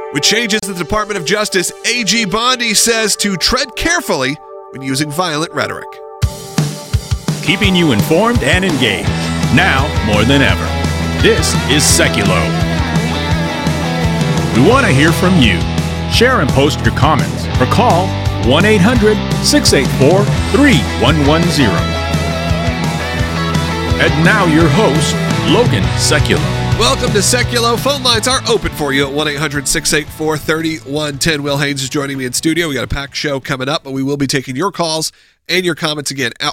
With changes in the Department of Justice, AG Bondi says to tread carefully when using violent rhetoric. Keeping you informed and engaged, now more than ever. This is Seculo. We want to hear from you. Share and post your comments or call 1-800-684-3110. And now your host, Logan Seculo. Welcome to Seculo. Phone lines are open for you at 1-800-684-3110. Will Haynes is joining me in studio. We got a packed show coming up, but we will be taking your calls and your comments again at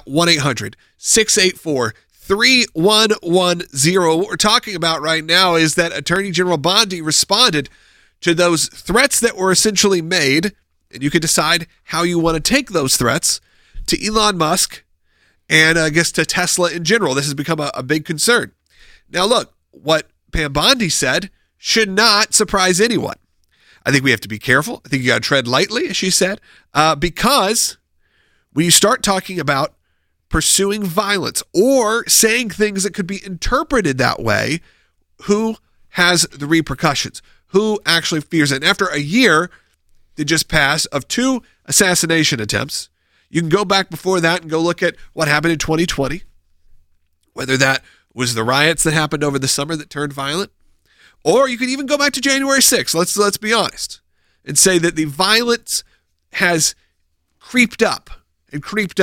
1-800-684-3110. What we're talking about right now is that Attorney General Bondi responded to those threats that were essentially made, and you can decide how you want to take those threats, to Elon Musk and I guess to Tesla in general. This has become a big concern. Now look, what Pam Bondi said should not surprise anyone. I think we have to be careful. I think you got to tread lightly, as she said, because when you start talking about pursuing violence or saying things that could be interpreted that way, who has the repercussions? Who actually fears it? And after a year that just passed of 2 assassination attempts, you can go back before that and go look at what happened in 2020, whether that was the riots that happened over the summer that turned violent, or you could even go back to January 6th. Let's be honest and say that the violence has creeped up, and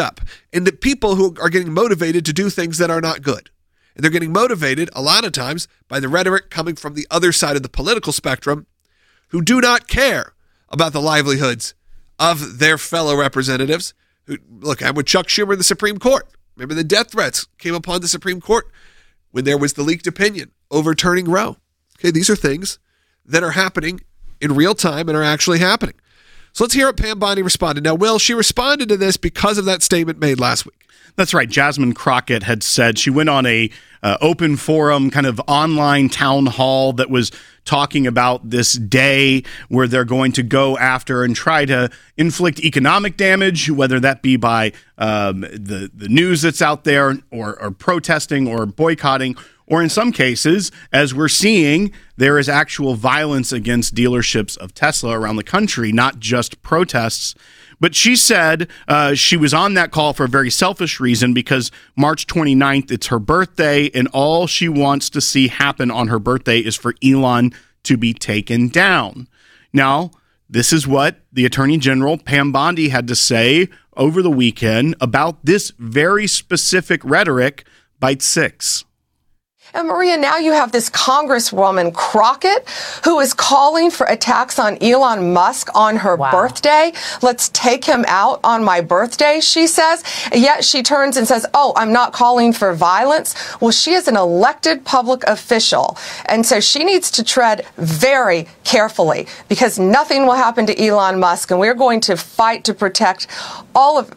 that people who are getting motivated to do things that are not good. And they're getting motivated a lot of times by the rhetoric coming from the other side of the political spectrum who do not care about the livelihoods of their fellow representatives. Look, I'm with Chuck Schumer in the Supreme Court. Remember the death threats came upon the Supreme Court when there was the leaked opinion overturning Roe. Okay, these are things that are happening in real time and are actually happening. So let's hear what Pam Bondi responded. Now, Will, she responded to this because of that statement made last week. That's right. Jasmine Crockett had said she went on a open forum, kind of online town hall that was talking about this day where they're going to go after and try to inflict economic damage, whether that be by the news that's out there or protesting or boycotting, or in some cases, as we're seeing, there is actual violence against dealerships of Tesla around the country, not just protests. But she said she was on that call for a very selfish reason because March 29th, it's her birthday, and all she wants to see happen on her birthday is for Elon to be taken down. Now, this is what the Attorney General, Pam Bondi, had to say over the weekend about this very specific rhetoric, Bite 6. And Maria, now you have this Congresswoman Crockett who is calling for attacks on Elon Musk on her birthday. Let's take him out on my birthday, she says. Yet she turns and says, oh, I'm not calling for violence. Well, she is an elected public official. And so she needs to tread very carefully because nothing will happen to Elon Musk. And we're going to fight to protect all of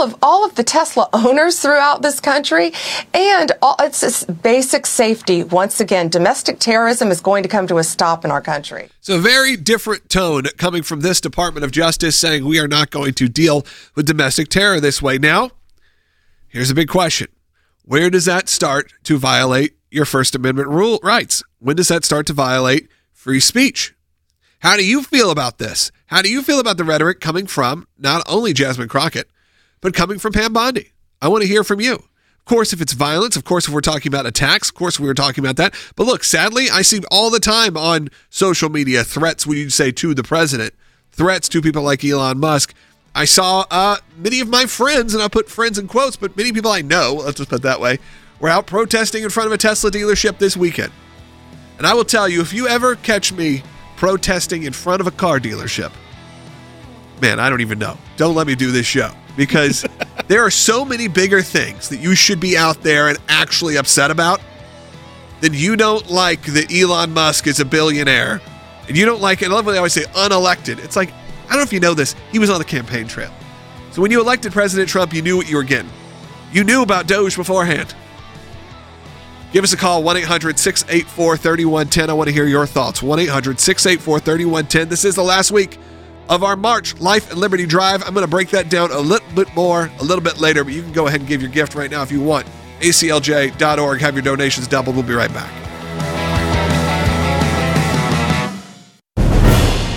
the Tesla owners throughout this country, and it's this basic safety. Once again, domestic terrorism is going to come to a stop in our country. So a very different tone coming from this Department of Justice saying we are not going to deal with domestic terror this way. Now, here's a big question. Where does that start to violate your First Amendment rights? When does that start to violate free speech? How do you feel about this? How do you feel about the rhetoric coming from not only Jasmine Crockett, but coming from Pam Bondi? I want to hear from you. Of course, if it's violence, of course, if we're talking about attacks, of course, we were talking about that. But look, sadly, I see all the time on social media threats, when you say to the president, threats to people like Elon Musk. I saw many of my friends, and I put friends in quotes, but many people I know, let's just put it that way, were out protesting in front of a Tesla dealership this weekend. And I will tell you, if you ever catch me protesting in front of a car dealership, man, I don't even know. Don't let me do this show. Because there are so many bigger things that you should be out there and actually upset about than you don't like that Elon Musk is a billionaire. And you don't like it. I love when they always say unelected. It's like, I don't know if you know this. He was on the campaign trail. So when you elected President Trump, you knew what you were getting. You knew about Doge beforehand. Give us a call, 1-800-684-3110. I want to hear your thoughts. 1-800-684-3110. This is the last week of our March Life and Liberty Drive. I'm going to break that down a little bit more a little bit later, but you can go ahead and give your gift right now if you want. ACLJ.org. Have your donations doubled. We'll be right back.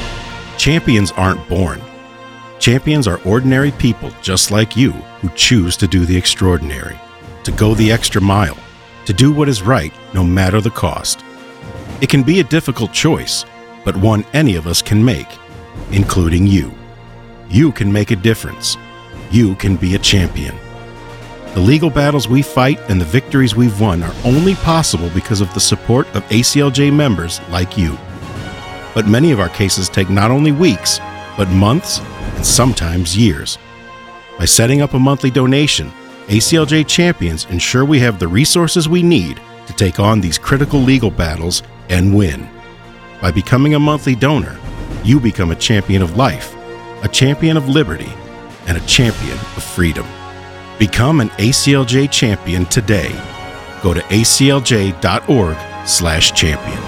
Champions aren't born. Champions are ordinary people just like you who choose to do the extraordinary, to go the extra mile, to do what is right no matter the cost. It can be a difficult choice, but one any of us can make, including you. You can make a difference. You can be a champion. The legal battles we fight and the victories we've won are only possible because of the support of ACLJ members like you. But many of our cases take not only weeks, but months and sometimes years. By setting up a monthly donation, ACLJ Champions ensure we have the resources we need to take on these critical legal battles and win. By becoming a monthly donor, you become a champion of life, a champion of liberty, and a champion of freedom. Become an ACLJ champion today. Go to aclj.org/champion.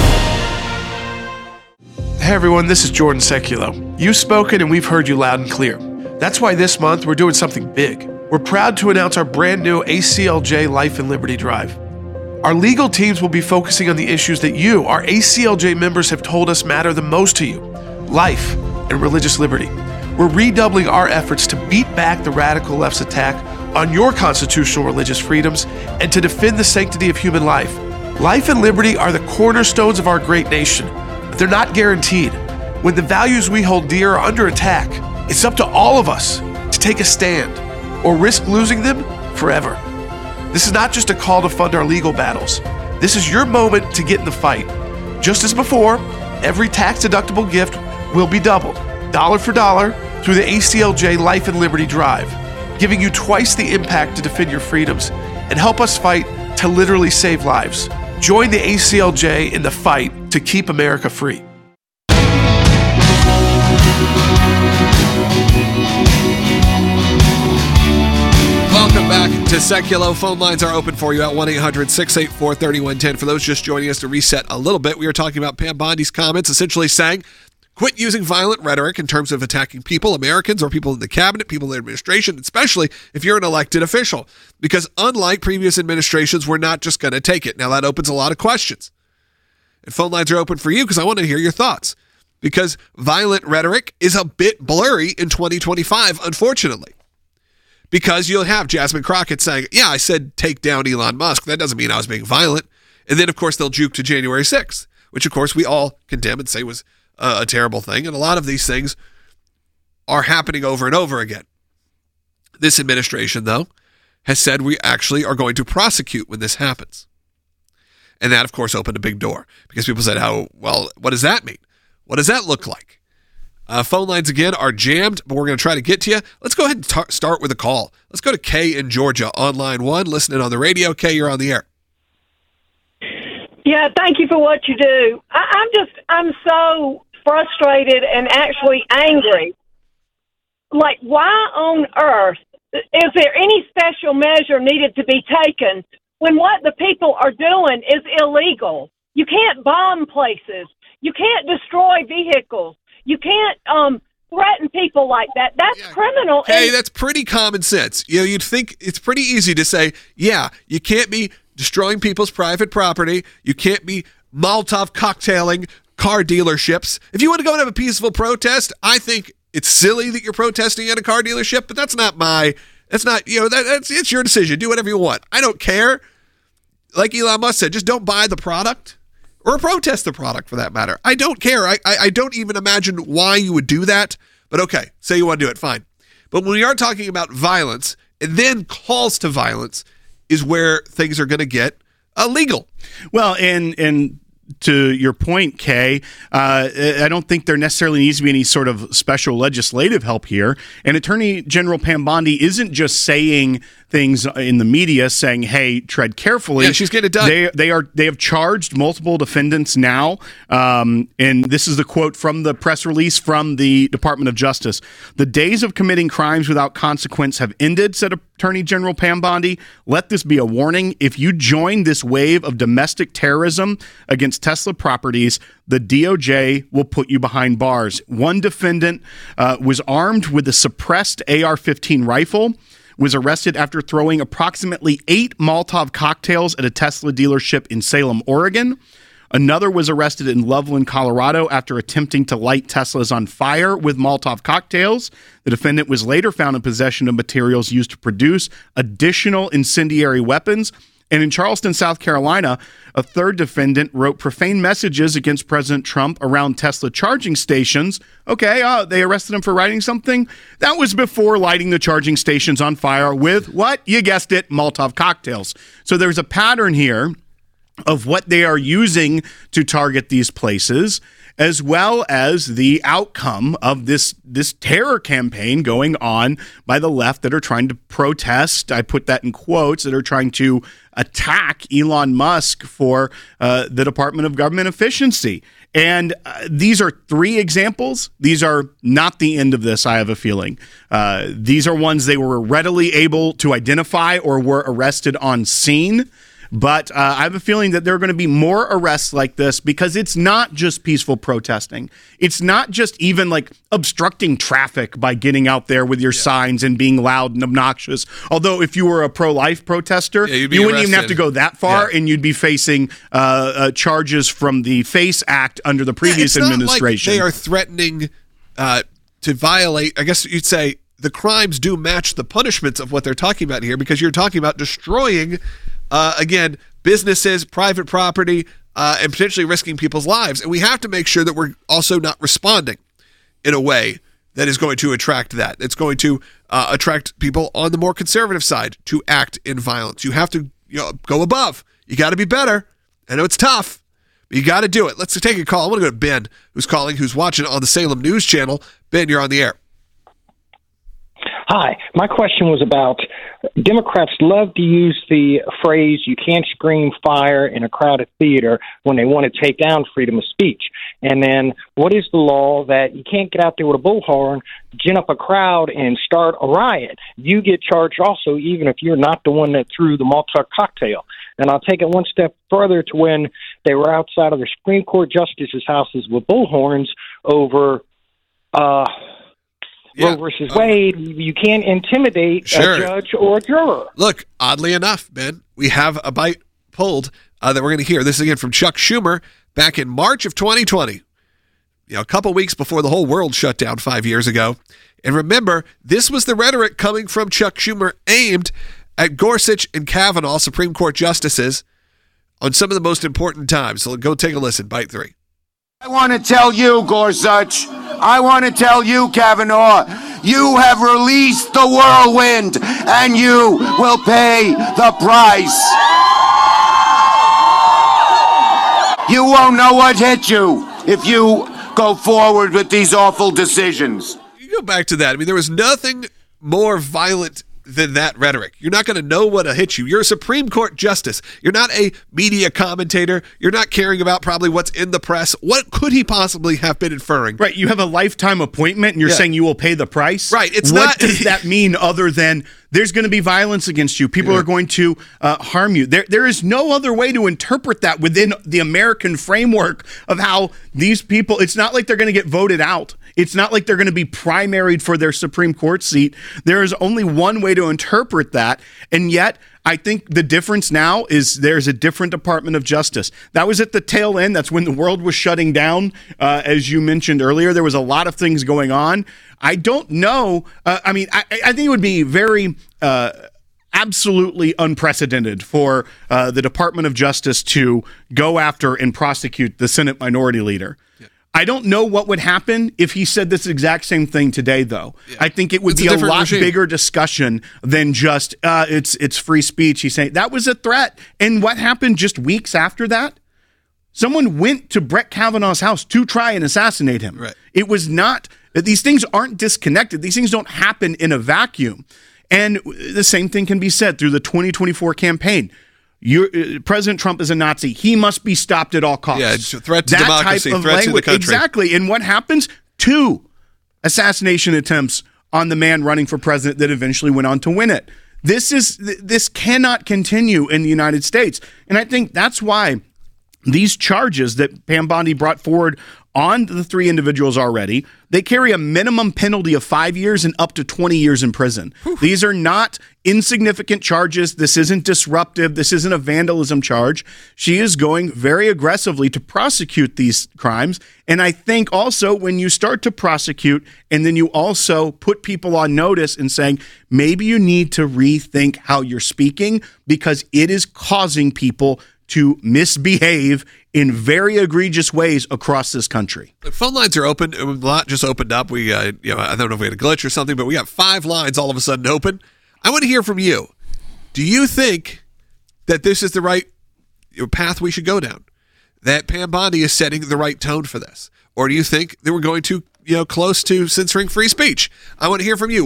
Hey everyone, this is Jordan Seculo. You've spoken and we've heard you loud and clear. That's why this month we're doing something big. We're proud to announce our brand new ACLJ Life and Liberty Drive. Our legal teams will be focusing on the issues that you, our ACLJ members, have told us matter the most to you: life and religious liberty. We're redoubling our efforts to beat back the radical left's attack on your constitutional religious freedoms and to defend the sanctity of human life. Life and liberty are the cornerstones of our great nation, but they're not guaranteed. When the values we hold dear are under attack, it's up to all of us to take a stand or risk losing them forever. This is not just a call to fund our legal battles. This is your moment to get in the fight. Just as before, every tax-deductible gift will be doubled, dollar for dollar, through the ACLJ Life and Liberty Drive, giving you twice the impact to defend your freedoms and help us fight to literally save lives. Join the ACLJ in the fight to keep America free. Welcome back to Seculo. Phone lines are open for you at 1-800-684-3110. For those just joining us, to reset a little bit, we were talking about Pam Bondi's comments, essentially saying, quit using violent rhetoric in terms of attacking people, Americans, or people in the cabinet, people in the administration, especially if you're an elected official. Because unlike previous administrations, we're not just going to take it. Now, that opens a lot of questions. And phone lines are open for you because I want to hear your thoughts. Because violent rhetoric is a bit blurry in 2025, unfortunately. Because you'll have Jasmine Crockett saying, yeah, I said take down Elon Musk. That doesn't mean I was being violent. And then, of course, they'll juke to January 6th, which, of course, we all condemn and say was a terrible thing. And a lot of these things are happening over and over again. This administration, though, has said we actually are going to prosecute when this happens. And that, of course, opened a big door because people said, well, what does that mean? What does that look like? Phone lines, again, are jammed, but we're going to try to get to you. Let's go ahead and start with a call. Let's go to Kay in Georgia on line 1, listening on the radio. Kay, you're on the air. Yeah, thank you for what you do. I'm so frustrated and actually angry. Like, why on earth is there any special measure needed to be taken when what the people are doing is illegal? You can't bomb places. You can't destroy vehicles. You can't threaten people like that. That's criminal. Hey, that's pretty common sense. You know, you'd think it's pretty easy to say, yeah, you can't be destroying people's private property. You can't be Molotov cocktailing car dealerships. If you want to go and have a peaceful protest, I think it's silly that you're protesting at a car dealership, but it's your decision. Do whatever you want. I don't care. Like Elon Musk said, just don't buy the product or protest the product for that matter. I don't care. I don't even imagine why you would do that, but okay, say you want to do it, fine. But when we are talking about violence and then calls to violence is where things are going to get illegal. Well, and to your point, Kay, I don't think there necessarily needs to be any sort of special legislative help here. And Attorney General Pam Bondi isn't just saying things in the media saying, hey, tread carefully. Yeah, she's getting it done. They have charged multiple defendants now. And this is the quote from the press release from the Department of Justice. The days of committing crimes without consequence have ended, said Attorney General Pam Bondi. Let this be a warning. If you join this wave of domestic terrorism against Tesla properties, the DOJ will put you behind bars. One defendant was armed with a suppressed AR-15 rifle, was arrested after throwing approximately 8 Molotov cocktails at a Tesla dealership in Salem, Oregon. Another was arrested in Loveland, Colorado, after attempting to light Teslas on fire with Molotov cocktails. The defendant was later found in possession of materials used to produce additional incendiary weapons. And in Charleston, South Carolina, a third defendant wrote profane messages against President Trump around Tesla charging stations. Okay, they arrested him for writing something. That was before lighting the charging stations on fire with, what? You guessed it, Molotov cocktails. So there's a pattern here of what they are using to target these places, as well as the outcome of this terror campaign going on by the left that are trying to protest, I put that in quotes, that are trying to attack Elon Musk for the Department of Government Efficiency. And these are 3 examples. These are not the end of this, I have a feeling. These are ones they were readily able to identify or were arrested on scene. But I have a feeling that there are going to be more arrests like this, because it's not just peaceful protesting. It's not just even like obstructing traffic by getting out there with your signs and being loud and obnoxious. Although if you were a pro-life protester, you wouldn't even have to go that far, and you'd be facing charges from the FACE Act under the previous administration. Like they are threatening to violate, I guess you'd say, the crimes do match the punishments of what they're talking about here, because you're talking about destroying again, businesses, private property, and potentially risking people's lives. And we have to make sure that we're also not responding in a way that is going to attract that. It's going to attract people on the more conservative side to act in violence. You have to go above. You got to be better. I know it's tough, but you got to do it. Let's take a call. I want to go to Ben, who's calling, who's watching on the Salem News Channel. Ben, you're on the air. Hi. My question was about Democrats love to use the phrase, you can't scream fire in a crowded theater, when they want to take down freedom of speech. And then what is the law that you can't get out there with a bullhorn, gin up a crowd, and start a riot? You get charged also, even if you're not the one that threw the Molotov cocktail. And I'll take it one step further to when they were outside of the Supreme Court justices' houses with bullhorns over Roe versus Wade. You can't intimidate a judge or a juror. Look, oddly enough, Ben, we have a bite pulled that we're going to hear. This is again from Chuck Schumer back in March of 2020, a couple weeks before the whole world shut down 5 years ago. And remember, this was the rhetoric coming from Chuck Schumer aimed at Gorsuch and Kavanaugh, Supreme Court justices, on some of the most important times. So go take a listen. Bite 3. I want to tell you, Gorsuch, I want to tell you, Kavanaugh, you have released the whirlwind, and you will pay the price. You won't know what hit you if you go forward with these awful decisions. You go back to that. I mean, there was nothing more violent than that rhetoric. You're not going to know what'll hit you. You're a Supreme Court justice. You're not a media commentator. You're not caring about probably what's in the press. What could he possibly have been inferring? Right. You have a lifetime appointment and you're saying you will pay the price. Right. What does that mean other than there's going to be violence against you? People are going to harm you. There is no other way to interpret that within the American framework of how these people, it's not like they're going to get voted out. It's not like they're going to be primaried for their Supreme Court seat. There is only one way to interpret that. And yet, I think the difference now is there's a different Department of Justice. That was at the tail end. That's when the world was shutting down. As you mentioned earlier, there was a lot of things going on. I don't know. I think it would be very absolutely unprecedented for the Department of Justice to go after and prosecute the Senate Minority Leader. Yeah. I don't know what would happen if he said this exact same thing today, though. Yeah. I think it would be a lot bigger discussion than just it's free speech. He's saying that was a threat. And what happened just weeks after that? Someone went to Brett Kavanaugh's house to try and assassinate him. Right. It was not, these things aren't disconnected. These things don't happen in a vacuum. And the same thing can be said through the 2024 campaign. President Trump is a Nazi. He must be stopped at all costs. Yeah, it's a threat to democracy, threat to the country. Exactly. And what happens? 2 assassination attempts on the man running for president that eventually went on to win it. This cannot continue in the United States. And I think that's why these charges that Pam Bondi brought forward on the 3 individuals already. They carry a minimum penalty of 5 years and up to 20 years in prison. Whew. These are not insignificant charges. This isn't disruptive. This isn't a vandalism charge. She is going very aggressively to prosecute these crimes. And I think also when you start to prosecute and then you also put people on notice and saying, maybe you need to rethink how you're speaking because it is causing people to misbehave in very egregious ways across this country. The phone lines are open. A lot just opened up. We, I don't know if we had a glitch or something, but we got 5 lines all of a sudden open. I want to hear from you. Do you think that this is the right path we should go down? That Pam Bondi is setting the right tone for this? Or do you think that we're going to, close to censoring free speech? I want to hear from you.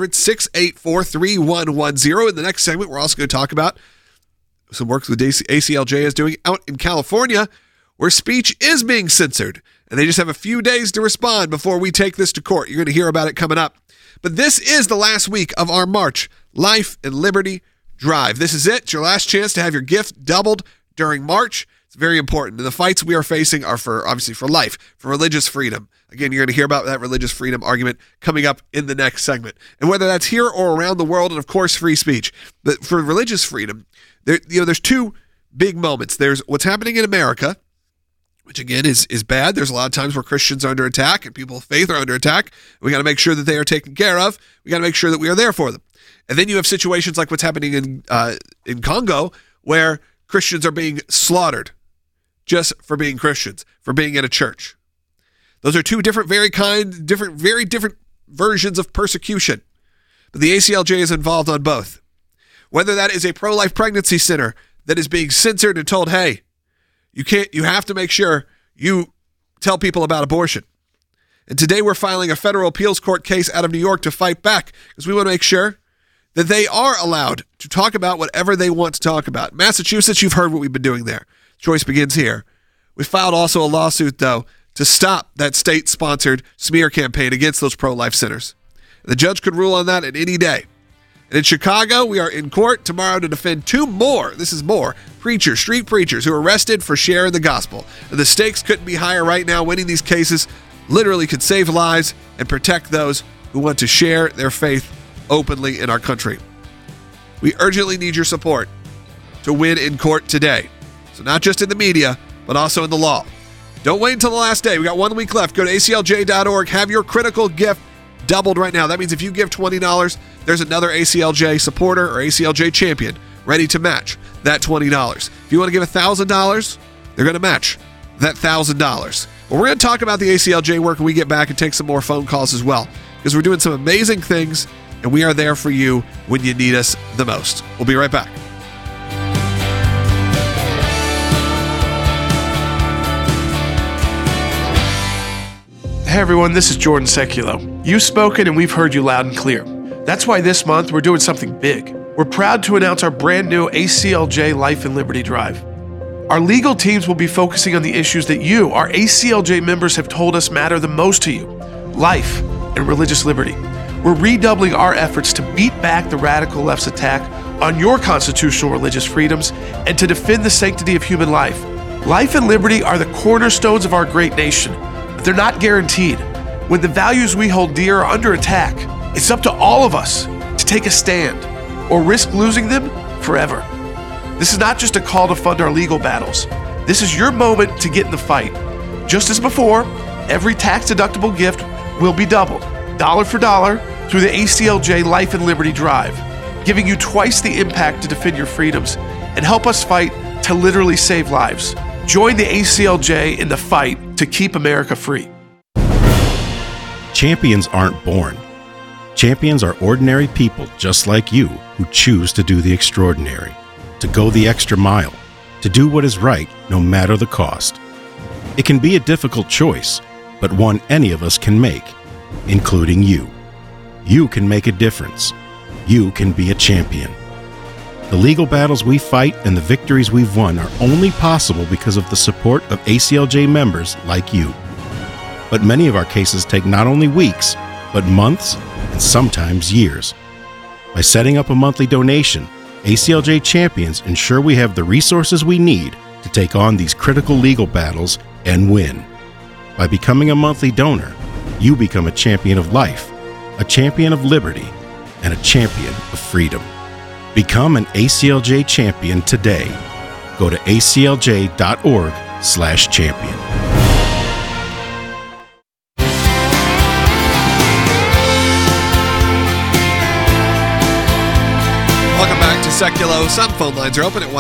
1-800-684-3110. In the next segment, we're also going to talk about some work the ACLJ is doing out in California where speech is being censored. And they just have a few days to respond before we take this to court. You're going to hear about it coming up. But this is the last week of our March Life and Liberty Drive. This is it. It's your last chance to have your gift doubled during March. It's very important. And the fights we are facing are obviously for life, for religious freedom. Again, you're going to hear about that religious freedom argument coming up in the next segment. And whether that's here or around the world, and of course, free speech. But for religious freedom, there's 2 big moments. There's what's happening in America, which again is bad. There's a lot of times where Christians are under attack and people of faith are under attack. We got to make sure that they are taken care of. We got to make sure that we are there for them. And then you have situations like what's happening in Congo, where Christians are being slaughtered just for being Christians, for being in a church. Those are 2 very different versions of persecution. But the ACLJ is involved on both. Whether that is a pro-life pregnancy center that is being censored and told, hey, you have to make sure you tell people about abortion. And today we're filing a federal appeals court case out of New York to fight back because we want to make sure that they are allowed to talk about whatever they want to talk about. Massachusetts, you've heard what we've been doing there. Choice begins here. We filed also a lawsuit, though, to stop that state-sponsored smear campaign against those pro-life centers. The judge could rule on that at any day. And in Chicago, we are in court tomorrow to defend 2 more, preachers, street preachers, who are arrested for sharing the gospel. And the stakes couldn't be higher right now. Winning these cases literally could save lives and protect those who want to share their faith openly in our country. We urgently need your support to win in court today. So not just in the media, but also in the law. Don't wait until the last day. We got 1 week left. Go to aclj.org. Have your critical gift doubled right now. That means if you give $20, there's another ACLJ supporter or ACLJ champion ready to match that $20. If you want to give $1,000, they're going to match that $1,000. Well, we're going to talk about the ACLJ work when we get back and take some more phone calls as well, because we're doing some amazing things, and we are there for you when you need us the most. We'll be right back. Hey everyone, this is Jordan Seculo. You've spoken and we've heard you loud and clear. That's why this month we're doing something big. We're proud to announce our brand new ACLJ Life and Liberty Drive. Our legal teams will be focusing on the issues that you, our ACLJ members, have told us matter the most to you: life and religious liberty. We're redoubling our efforts to beat back the radical left's attack on your constitutional religious freedoms and to defend the sanctity of human life. Life and liberty are the cornerstones of our great nation, but they're not guaranteed. When the values we hold dear are under attack, it's up to all of us to take a stand or risk losing them forever. This is not just a call to fund our legal battles. This is your moment to get in the fight. Just as before, every tax-deductible gift will be doubled, dollar for dollar, through the ACLJ Life and Liberty Drive, giving you twice the impact to defend your freedoms and help us fight to literally save lives. Join the ACLJ in the fight to keep America free. Champions aren't born. Champions are ordinary people just like you who choose to do the extraordinary, to go the extra mile, to do what is right no matter the cost. It can be a difficult choice, but one any of us can make, including you. You can make a difference. You can be a champion. The legal battles we fight and the victories we've won are only possible because of the support of ACLJ members like you. But many of our cases take not only weeks, but months and sometimes years. By setting up a monthly donation, ACLJ champions ensure we have the resources we need to take on these critical legal battles and win. By becoming a monthly donor, you become a champion of life, a champion of liberty, and a champion of freedom. Become an ACLJ champion today. Go to aclj.org/champion. Welcome back to Seculo. Some phone lines are open at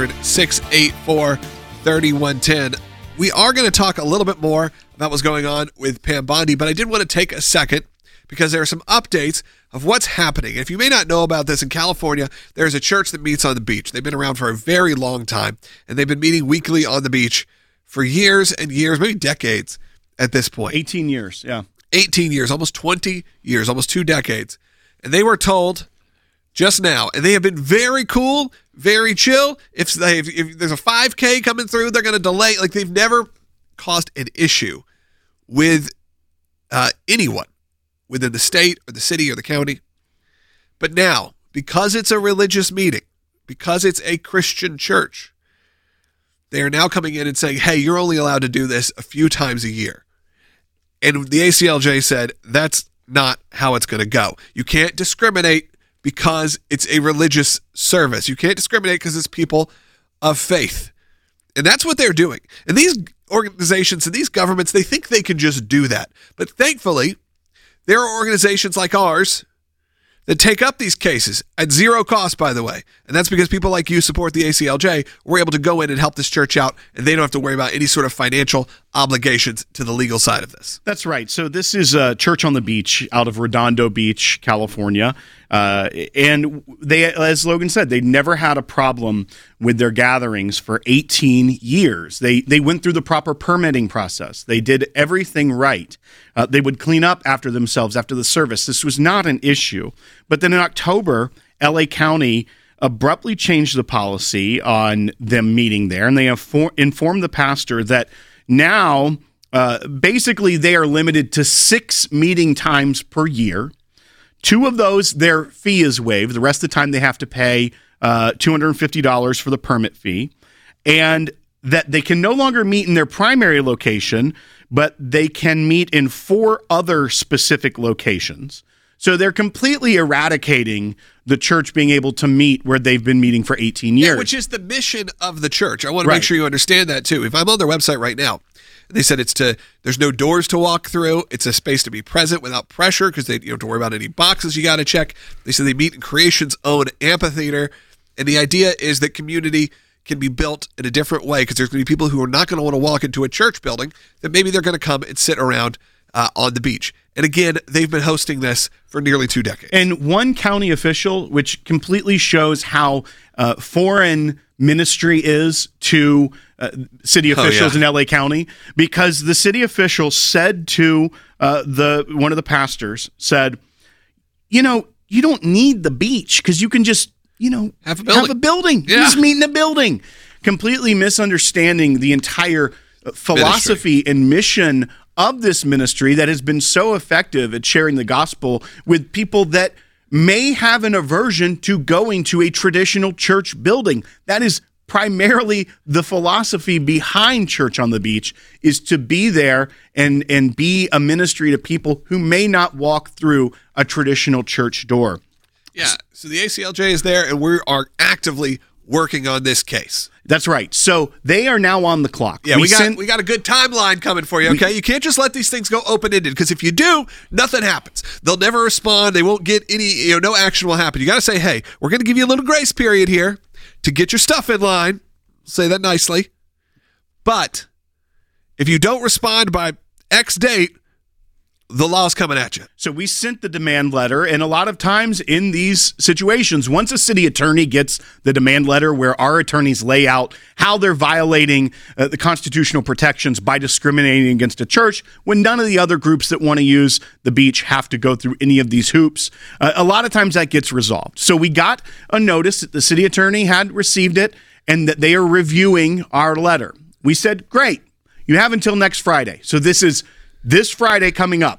1-800-684-3110. We are going to talk a little bit more about what's going on with Pam Bondi, but I did want to take a second because there are some updates of what's happening. If you may not know about this, in California, there's a church that meets on the beach. They've been around for a very long time, and they've been meeting weekly on the beach for years and years, maybe decades at this point. 18 years, yeah. 18 years, almost 20 years, almost 2 decades. And they were told just now, and they have been very cool, very chill. If there's a 5K coming through, they're going to delay. Like, they've never caused an issue with anyone within the state or the city or the county. But now, because it's a religious meeting, because it's a Christian church, they are now coming in and saying, hey, you're only allowed to do this a few times a year. And the ACLJ said, that's not how it's going to go. You can't discriminate because it's a religious service. You can't discriminate because it's people of faith. And that's what they're doing. And these organizations and these governments, they think they can just do that. But thankfully, there are organizations like ours that take up these cases at zero cost, by the way. And that's because people like you support the ACLJ. We're able to go in and help this church out, and they don't have to worry about any sort of financial obligations to the legal side of this. That's right. So this is a church on the beach out of Redondo Beach, California. And they, as Logan said, they never had a problem with their gatherings for 18 years. They went through the proper permitting process. They did everything right. They would clean up after themselves after the service. This was not an issue. But then in October, LA County abruptly changed the policy on them meeting there, and they informed the pastor that now basically they are limited to 6 meeting times per year. 2 of those, their fee is waived. The rest of the time they have to pay $250 for the permit fee, and that they can no longer meet in their primary location, but they can meet in 4 other specific locations. So they're completely eradicating the church being able to meet where they've been meeting for 18 years. Yeah, which is the mission of the church. I want to make sure you understand that too. If I'm on their website right now, they said there's no doors to walk through. It's a space to be present without pressure because you don't have to worry about any boxes you got to check. They said they meet in Creation's own amphitheater. And the idea is that community can be built in a different way because there's going to be people who are not going to want to walk into a church building, that maybe they're going to come and sit around on the beach. And again, they've been hosting this for nearly 2 decades. And one county official, which completely shows how foreign ministry is to city officials in LA County, because the city official said to one of the pastors, said, you don't need the beach because you can just, have a building. Yeah. You just meet in a building. Completely misunderstanding the entire philosophy and mission of this ministry that has been so effective at sharing the gospel with people that may have an aversion to going to a traditional church building. That is primarily the philosophy behind Church on the Beach, is to be there and be a ministry to people who may not walk through a traditional church door. Yeah, so the ACLJ is there, and we are actively working on this case. That's right. So they are now on the clock. Yeah, we got a good timeline coming for you, okay? You can't just let these things go open-ended, because if you do, nothing happens. They'll never respond. They won't get any, no action will happen. You got to say, hey, we're going to give you a little grace period here to get your stuff in line. Say that nicely. But if you don't respond by X date, the law's coming at you. So we sent the demand letter, and a lot of times in these situations, once a city attorney gets the demand letter where our attorneys lay out how they're violating the constitutional protections by discriminating against a church, when none of the other groups that want to use the beach have to go through any of these hoops, a lot of times that gets resolved. So we got a notice that the city attorney had received it and that they are reviewing our letter. We said, great, you have until next Friday. So this is this Friday coming up.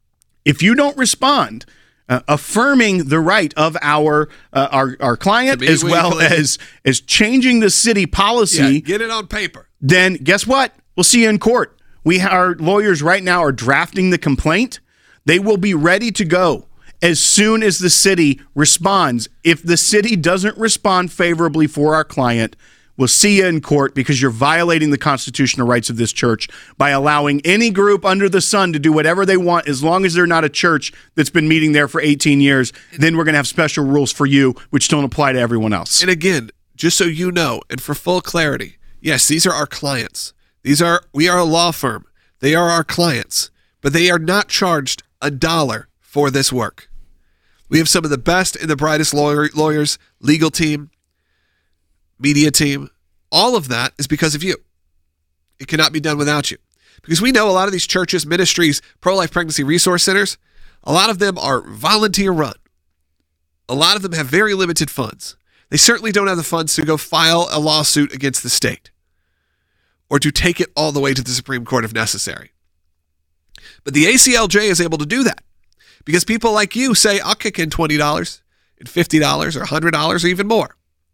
If you don't respond, affirming the right of our client, as well as changing the city policy, get it on paper, then guess what? We'll see you in court. Our lawyers right now are drafting the complaint. They will be ready to go as soon as the city responds. If the city doesn't respond favorably for our client, we'll see you in court because you're violating the constitutional rights of this church by allowing any group under the sun to do whatever they want as long as they're not a church that's been meeting there for 18 years. Then we're going to have special rules for you, which don't apply to everyone else. And again, just so you know, and for full clarity, yes, these are our clients. We are a law firm. They are our clients, but they are not charged $1 for this work. We have some of the best and the brightest lawyers, legal team, media team. All of that is because of you. It cannot be done without you. Because we know a lot of these churches, ministries, pro-life pregnancy resource centers, a lot of them are volunteer run. A lot of them have very limited funds. They certainly don't have the funds to go file a lawsuit against the state or to take it all the way to the Supreme Court if necessary. But the ACLJ is able to do that because people like you say, I'll kick in $20 and $50 or $100 or even more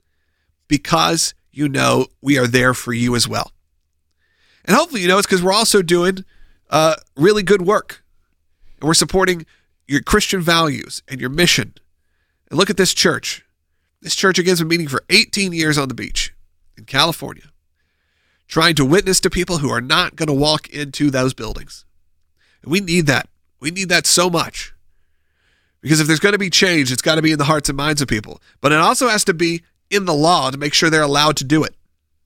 because you know we are there for you as well. And hopefully you know it's because we're also doing really good work and we're supporting your Christian values and your mission. And look at this church. This church again has been meeting for 18 years on the beach in California, trying to witness to people who are not going to walk into those buildings. And we need that. We need that so much. Because if there's going to be change, it's got to be in the hearts and minds of people. But it also has to be in the law to make sure they're allowed to do it.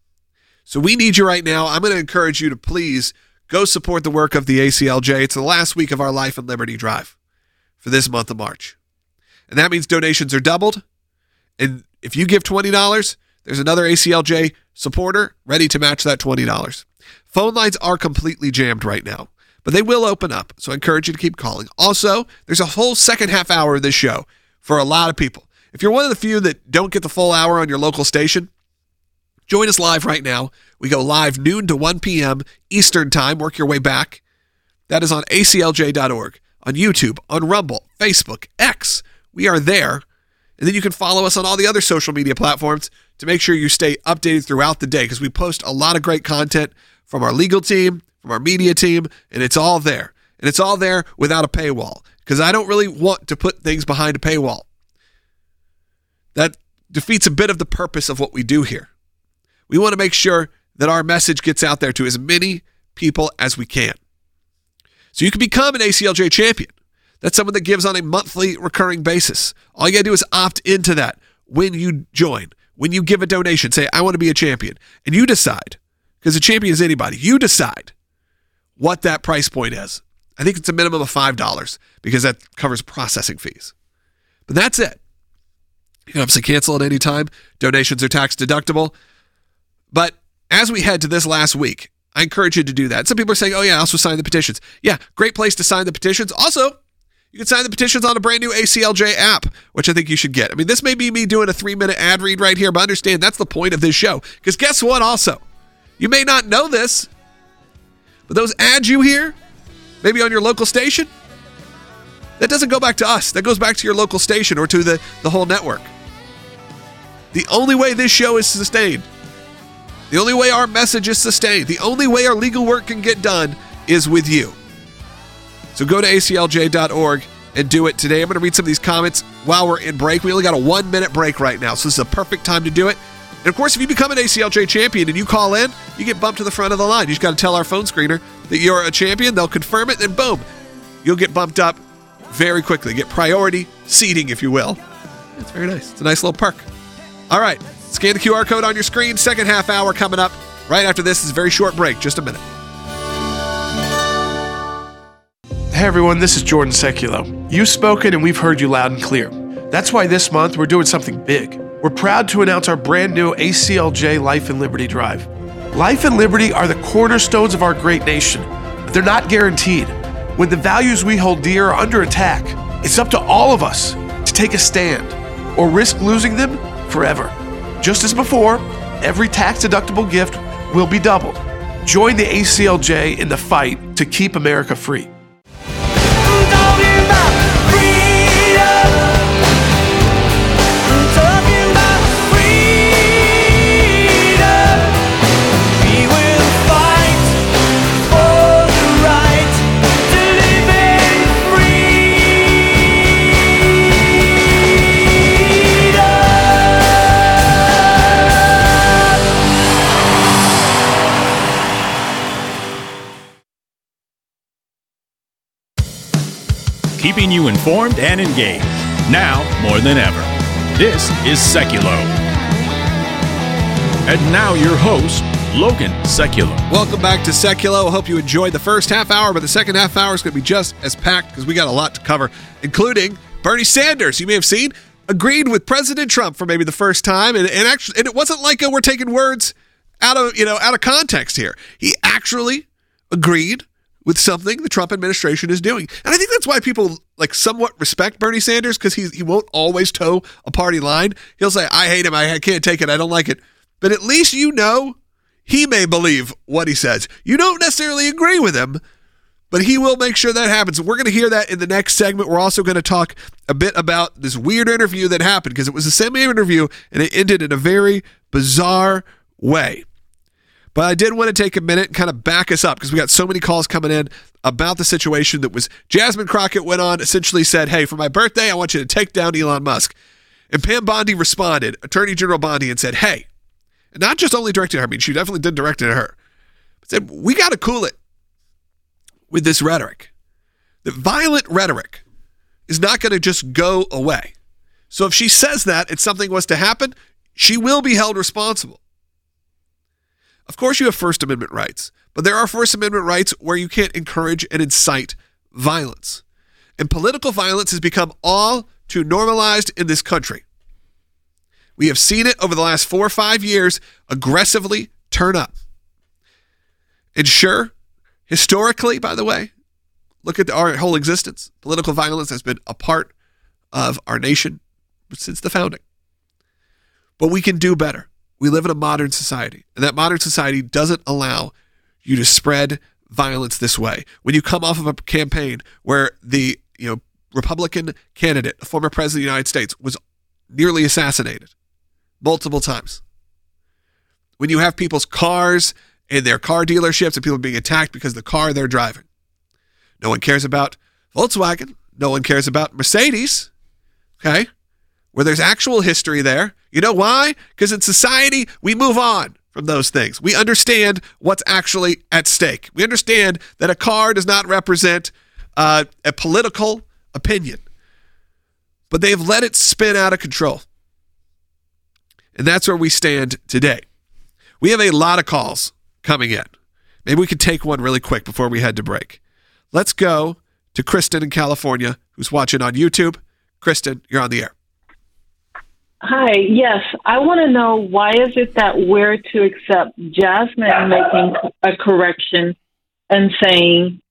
So we need you right now. I'm going to encourage you to please go support the work of the ACLJ. It's the last week of our Life and Liberty Drive for this month of March. And that means donations are doubled. And if you give $20, there's another ACLJ supporter ready to match that $20. Phone lines are completely jammed right now, but they will open up. So I encourage you to keep calling. Also, there's a whole second half hour of this show for a lot of people. If you're one of the few that don't get the full hour on your local station, join us live right now. We go live noon to 1 p.m. Eastern time. Work your way back. That is on aclj.org, on YouTube, on Rumble, Facebook, X. We are there. And then you can follow us on all the other social media platforms to make sure you stay updated throughout the day because we post a lot of great content from our legal team, from our media team, and it's all there. And it's all there without a paywall because I don't really want to put things behind a paywall. That defeats a bit of the purpose of what we do here. We want to make sure that our message gets out there to as many people as we can. So you can become an ACLJ champion. That's someone that gives on a monthly recurring basis. All you got to do is opt into that when you join, when you give a donation. Say, I want to be a champion. And you decide, because a champion is anybody. You decide what that price point is. I think it's a minimum of $5 because that covers processing fees. But that's it. You can obviously cancel at any time. Donations are tax deductible. But as we head to this last week, I encourage you to do that. Some people are saying, oh yeah, I also sign the petitions. Yeah, great place to sign the petitions. Also, you can sign the petitions on a brand new ACLJ app, which I think you should get. I mean, this may be me doing a 3-minute ad read right here, but understand that's the point of this show. Because guess what also? You may not know this, but those ads you hear, maybe on your local station, that doesn't go back to us. That goes back to your local station or to the whole network. The only way this show is sustained, the only way our message is sustained, the only way our legal work can get done is with you. So go to aclj.org and do it today. I'm going to read some of these comments while we're in break. We only got a 1-minute break right now, so this is a perfect time to do it. And of course, if you become an ACLJ champion and you call in, you get bumped to the front of the line. You just got to tell our phone screener that you're a champion. They'll confirm it, and boom, you'll get bumped up very quickly. Get priority seating, if you will. It's very nice. It's a nice little perk. All right, scan the QR code on your screen. Second half hour coming up. Right after this is a very short break. Just a minute. Hey everyone, this is Jordan Seculo. You've spoken and we've heard you loud and clear. That's why this month we're doing something big. We're proud to announce our brand new ACLJ Life and Liberty Drive. Life and liberty are the cornerstones of our great nation, but they're not guaranteed. When the values we hold dear are under attack, it's up to all of us to take a stand or risk losing them forever. Just as before, every tax-deductible gift will be doubled. Join the ACLJ in the fight to keep America free. keeping you informed and engaged. Now more than ever. This is Seculo. And now your host, Logan Seculo. Welcome back to Seculo. I hope you enjoyed the first half hour, but the second half hour is going to be just as packed because we got a lot to cover, including Bernie Sanders. You may have seen, agreed with President Trump for maybe the first time, and it wasn't like we're taking words out of context here. He actually agreed with something the Trump administration is doing. And I think that's why people somewhat respect Bernie Sanders, because he won't always toe a party line. He'll say, I hate him, I can't take it, I don't like it. But at least he may believe what he says. You don't necessarily agree with him, but he will make sure that happens. We're going to hear that in the next segment. We're also going to talk a bit about this weird interview that happened, because it was a semi-interview and it ended in a very bizarre way. But I did want to take a minute and kind of back us up, because we got so many calls coming in about the situation that was Jasmine Crockett went on, essentially said, hey, for my birthday, I want you to take down Elon Musk. And Pam Bondi responded, Attorney General Bondi, and said, hey, and not just only directed at her, she definitely did direct it at her, but said, we got to cool it with this rhetoric. The violent rhetoric is not going to just go away. So if she says that, if something was to happen, she will be held responsible. Of course, you have First Amendment rights, but there are First Amendment rights where you can't encourage and incite violence. And political violence has become all too normalized in this country. We have seen it over the last 4 or 5 years aggressively turn up. And sure, historically, by the way, look at our whole existence. Political violence has been a part of our nation since the founding. But we can do better. We live in a modern society, and that modern society doesn't allow you to spread violence this way. When you come off of a campaign where the Republican candidate, a former president of the United States, was nearly assassinated multiple times. When you have people's cars in their car dealerships and people being attacked because of the car they're driving. No one cares about Volkswagen. No one cares about Mercedes. Okay? Where there's actual history there. You know why? Because in society, we move on from those things. We understand what's actually at stake. We understand that a car does not represent a political opinion. But they've let it spin out of control. And that's where we stand today. We have a lot of calls coming in. Maybe we could take one really quick before we head to break. Let's go to Kristen in California, who's watching on YouTube. Kristen, you're on the air. Hi, yes. I want to know, why is it that we're to accept Jasmine making a correction and saying,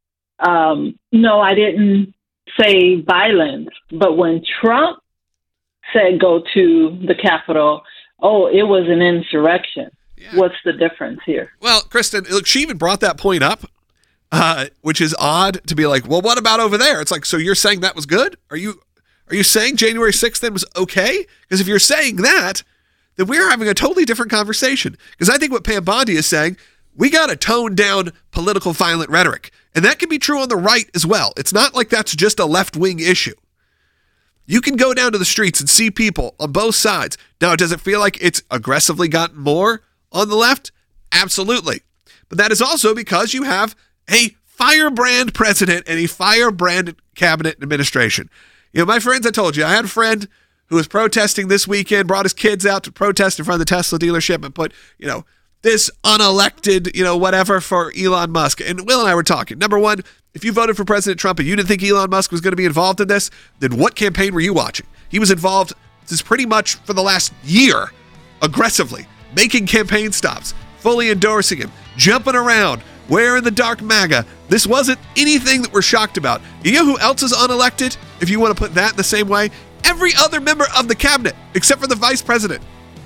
no, I didn't say violence. But when Trump said go to the Capitol, oh, it was an insurrection. Yeah. What's the difference here? Well, Kristen, look, she even brought that point up, which is odd to be like, well, what about over there? It's like, so you're saying that was good? Are you saying January 6th then was okay? Because if you're saying that, then we're having a totally different conversation. Because I think what Pam Bondi is saying, we got to tone down political violent rhetoric. And that can be true on the right as well. It's not like that's just a left-wing issue. You can go down to the streets and see people on both sides. Now, does it feel like it's aggressively gotten more on the left? Absolutely. But that is also because you have a firebrand president and a firebrand cabinet administration. My friends, I told you, I had a friend who was protesting this weekend, brought his kids out to protest in front of the Tesla dealership and put, this unelected, whatever for Elon Musk. And Will and I were talking. Number one, if you voted for President Trump and you didn't think Elon Musk was going to be involved in this, then what campaign were you watching? He was involved since pretty much for the last year, aggressively, making campaign stops, fully endorsing him, jumping around, wearing the dark MAGA. This wasn't anything that we're shocked about. You know who else is unelected? If you want to put that in the same way, every other member of the cabinet, except for the vice president.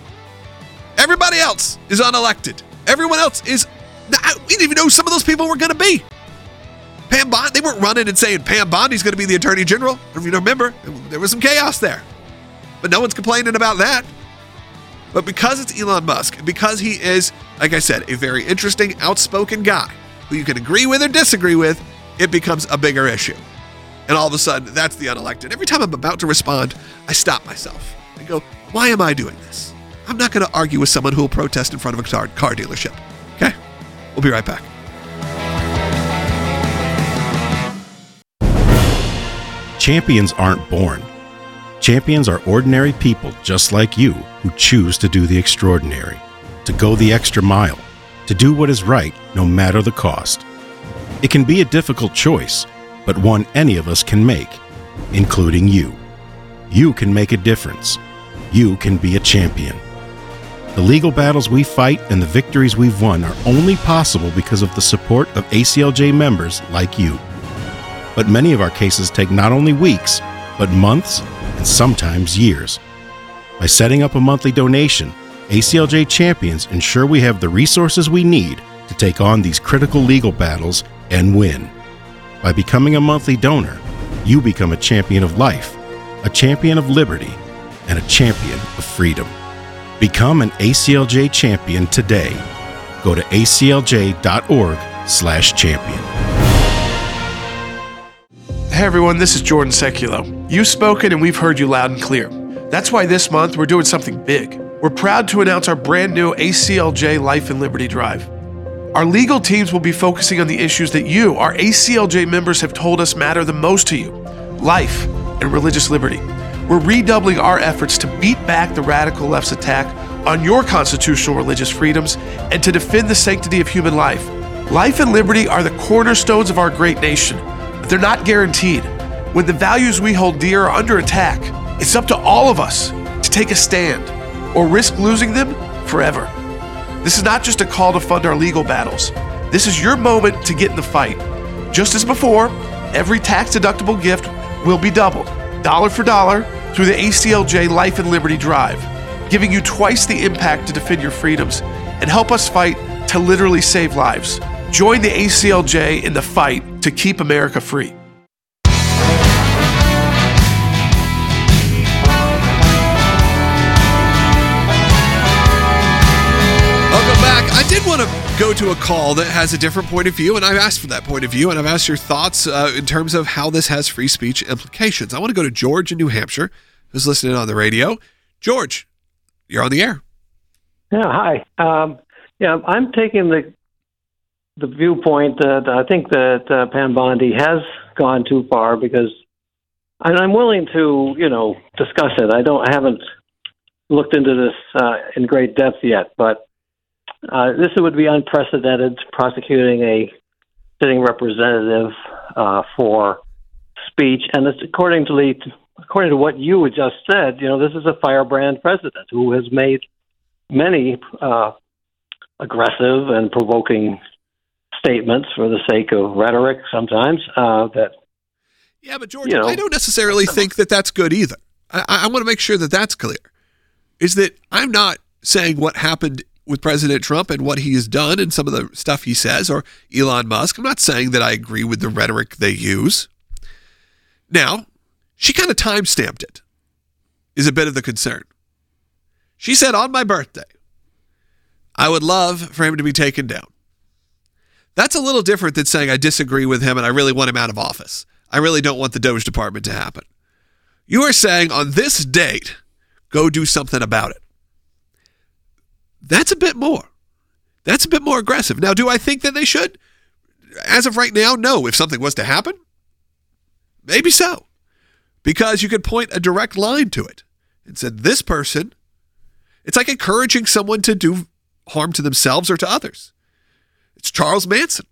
Everybody else is unelected. Everyone else is, we didn't even know who some of those people were going to be. Pam Bondi, they weren't running and saying Pam Bondi's going to be the attorney general. If you remember, there was some chaos there. But no one's complaining about that. But because it's Elon Musk, because he is, like I said, a very interesting, outspoken guy who you can agree with or disagree with, it becomes a bigger issue. And all of a sudden, that's the unelected. Every time I'm about to respond, I stop myself and go, why am I doing this? I'm not going to argue with someone who will protest in front of a car dealership. Okay? We'll be right back. Champions aren't born. Champions are ordinary people just like you who choose to do the extraordinary, to go the extra mile, to do what is right no matter the cost. It can be a difficult choice, but one any of us can make, including you. You can make a difference. You can be a champion. The legal battles we fight and the victories we've won are only possible because of the support of ACLJ members like you. But many of our cases take not only weeks, but months and sometimes years. By setting up a monthly donation, ACLJ Champions ensure we have the resources we need to take on these critical legal battles and win. By becoming a monthly donor, you become a champion of life, a champion of liberty, and a champion of freedom. Become an ACLJ champion today. Go to aclj.org/champion. Hey everyone, this is Jordan Seculo. You've spoken and we've heard you loud and clear. That's why this month we're doing something big. We're proud to announce our brand new ACLJ Life and Liberty Drive. Our legal teams will be focusing on the issues that you, our ACLJ members, have told us matter the most to you: life and religious liberty. We're redoubling our efforts to beat back the radical left's attack on your constitutional religious freedoms and to defend the sanctity of human life. Life and liberty are the cornerstones of our great nation, but they're not guaranteed. When the values we hold dear are under attack, it's up to all of us to take a stand or risk losing them forever. This is not just a call to fund our legal battles. This is your moment to get in the fight. Just as before, every tax-deductible gift will be doubled, dollar for dollar, through the ACLJ Life and Liberty Drive, giving you twice the impact to defend your freedoms and help us fight to literally save lives. Join the ACLJ in the fight to keep America free. Welcome back. I did want to go to a call that has a different point of view, and I've asked for that point of view, and I've asked your thoughts in terms of how this has free speech implications. I want to go to George in New Hampshire, who's listening on the radio. George, you're on the air. Yeah, hi. I'm taking the viewpoint that I think that Pam Bondi has gone too far, because I'm willing to, discuss it. I haven't looked into this in great depth yet, but this would be unprecedented, prosecuting a sitting representative for speech, and it's according to what you had just said. This is a firebrand president who has made many aggressive and provoking statements for the sake of rhetoric sometimes. Yeah, but George, I don't necessarily think that that's good either. I want to make sure that that's clear. Is that I'm not saying what happened with President Trump and what he has done and some of the stuff he says, or Elon Musk. I'm not saying that I agree with the rhetoric they use. Now, she kind of time-stamped it, is a bit of the concern. She said, on my birthday, I would love for him to be taken down. That's a little different than saying I disagree with him and I really want him out of office. I really don't want the Doge department to happen. You are saying on this date, go do something about it. That's a bit more. That's a bit more aggressive. Now, do I think that they should? As of right now, no. If something was to happen, maybe so. Because you could point a direct line to it and said, this person, it's like encouraging someone to do harm to themselves or to others. It's Charles Manson.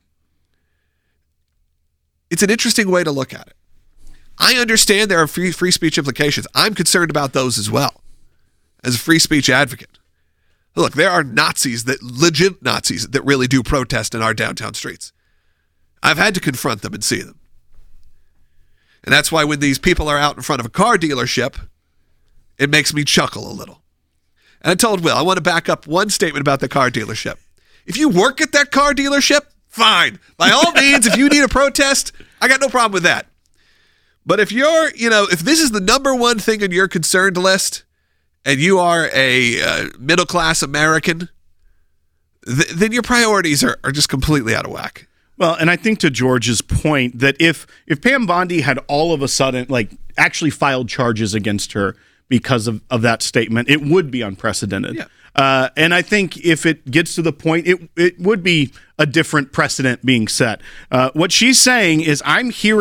It's an interesting way to look at it. I understand there are free speech implications. I'm concerned about those as well, as a free speech advocate. Look, there are legit Nazis that really do protest in our downtown streets. I've had to confront them and see them. And that's why when these people are out in front of a car dealership, it makes me chuckle a little. And I told Will, I want to back up one statement about the car dealership. If you work at that car dealership, fine. By all means, if you need a protest, I got no problem with that. But if you're, if this is the number one thing on your concerned list, and you are a middle-class American, then your priorities are just completely out of whack. Well, and I think to George's point that if Pam Bondi had all of a sudden actually filed charges against her because of that statement, it would be unprecedented. Yeah. And I think if it gets to the point, it would be a different precedent being set. What she's saying is, I'm hearing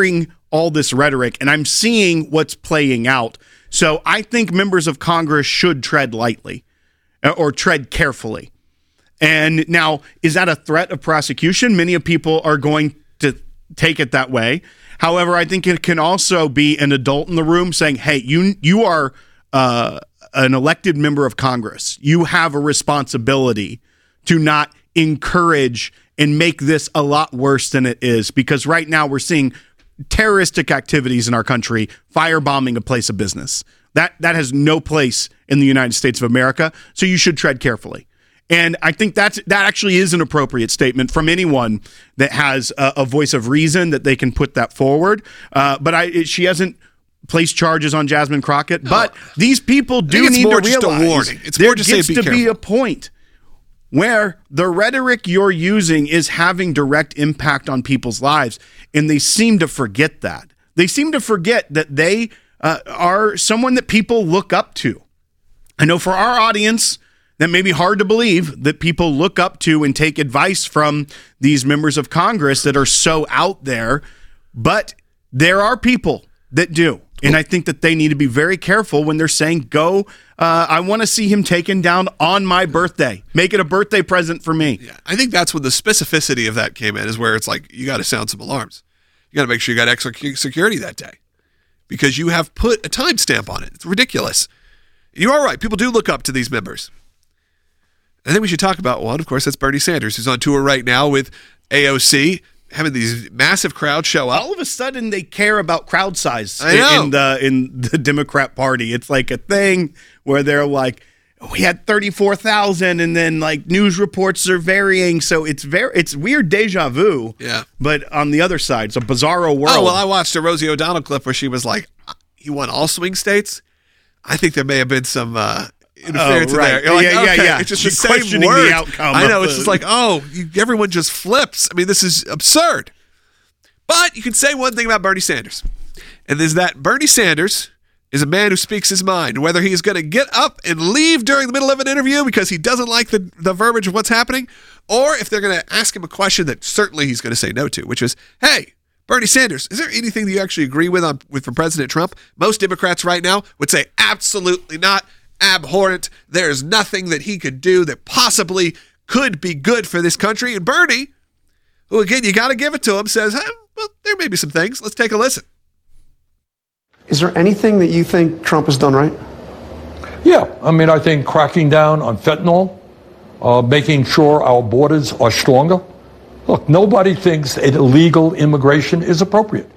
all this rhetoric, and I'm seeing what's playing out. So I think members of Congress should tread lightly or tread carefully. And now, is that a threat of prosecution? Many of people are going to take it that way. However, I think it can also be an adult in the room saying, hey, you are an elected member of Congress. You have a responsibility to not encourage and make this a lot worse than it is, because right now we're seeing terroristic activities in our country, firebombing a place of business. That has no place in the United States of America, so you should tread carefully. And I think that actually is an appropriate statement from anyone that has a voice of reason, that they can put that forward. But she hasn't placed charges on Jasmine Crockett. No. But these people do need to realize just a warning. It's there more to gets say, to be a point where the rhetoric you're using is having direct impact on people's lives, and they seem to forget that. They seem to forget that they are someone that people look up to. I know for our audience, that may be hard to believe that people look up to and take advice from these members of Congress that are so out there, but there are people that do. And I think that they need to be very careful when they're saying, I want to see him taken down on my birthday. Make it a birthday present for me. Yeah, I think that's when the specificity of that came in, is where it's like, you got to sound some alarms. You got to make sure you got extra security that day, because you have put a timestamp on it. It's ridiculous. You are right. People do look up to these members. I think we should talk about one. Of course, that's Bernie Sanders, who's on tour right now with AOC, having these massive crowds show up. All of a sudden, they care about crowd size in the Democrat Party. It's like a thing where they're like, we had 34,000, and then like news reports are varying. So it's weird deja vu. Yeah. But on the other side, it's a bizarro world. Oh, well, I watched a Rosie O'Donnell clip where she was like, he won all swing states. I think there may have been some interference in there. You're like, yeah. It's just She's the same questioning word. the outcome. I know. It's just like, everyone just flips. I mean, this is absurd. But you can say one thing about Bernie Sanders, and is that Bernie Sanders is a man who speaks his mind. Whether he is going to get up and leave during the middle of an interview because he doesn't like the verbiage of what's happening, or if they're going to ask him a question that certainly he's going to say no to, which is, hey, Bernie Sanders, is there anything that you actually agree with from President Trump? Most Democrats right now would say absolutely not, abhorrent. There's nothing that he could do that possibly could be good for this country. And Bernie, who again, you got to give it to him, says, well, there may be some things. Let's take a listen. Is there anything that you think Trump has done right? Yeah, I mean, I think cracking down on fentanyl, making sure our borders are stronger. Look, nobody thinks illegal immigration is appropriate.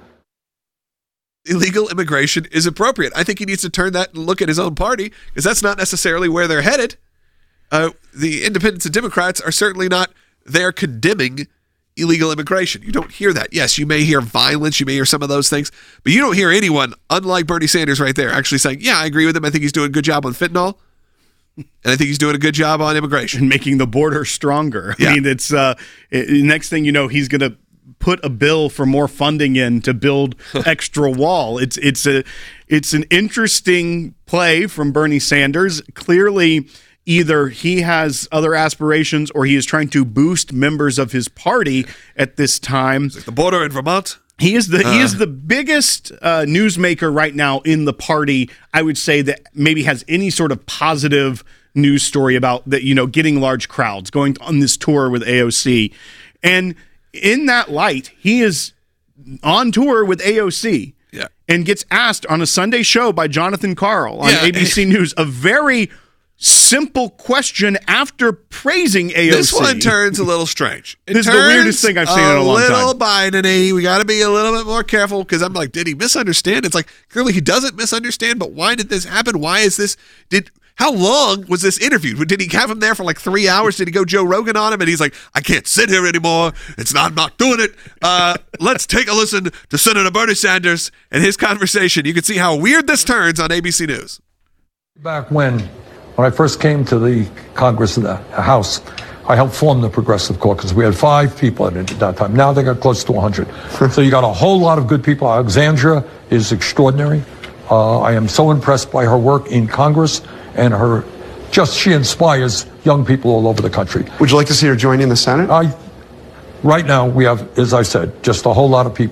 Illegal immigration is appropriate. I think he needs to turn that and look at his own party, because that's not necessarily where they're headed. The independents and Democrats are certainly not there condemning illegal immigration. You don't hear that. Yes, you may hear violence, you may hear some of those things, but you don't hear anyone, unlike Bernie Sanders right there, actually saying, yeah, I agree with him. I think he's doing a good job on fentanyl. And I think he's doing a good job on immigration. And making the border stronger. Yeah. I mean, it's next thing you know, he's going to put a bill for more funding in to build extra wall. It's an interesting play from Bernie Sanders. Clearly, either he has other aspirations or he is trying to boost members of his party at this time. It's like the border in Vermont. He is the biggest newsmaker right now in the party, I would say, that maybe has any sort of positive news story about that, getting large crowds, going on this tour with AOC. And in that light, he is on tour with AOC and gets asked on a Sunday show by Jonathan Karl on ABC News a very simple question after praising AOC. This one turns a little strange. This is the weirdest thing I've seen in a long time. A little Biden-y. We got to be a little bit more careful, because I'm like, did he misunderstand? It's like, clearly he doesn't misunderstand, but why did this happen? Why is this? How long was this interview? Did he have him there for like 3 hours? Did he go Joe Rogan on him? And he's like, I can't sit here anymore. I'm not doing it. Let's take a listen to Senator Bernie Sanders and his conversation. You can see how weird this turns on ABC News. Back when I first came to the Congress and the House, I helped form the Progressive Caucus. We had 5 people at that time. Now they got close to 100. So you got a whole lot of good people. Alexandria is extraordinary. I am so impressed by her work in Congress, and she inspires young people all over the country. Would you like to see her join in the Senate? Right now we have, as I said, just a whole lot of people